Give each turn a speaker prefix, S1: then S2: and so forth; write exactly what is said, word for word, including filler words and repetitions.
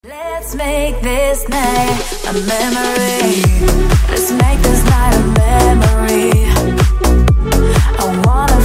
S1: Let's make this night a memory. Let's make this night a memory. I wanna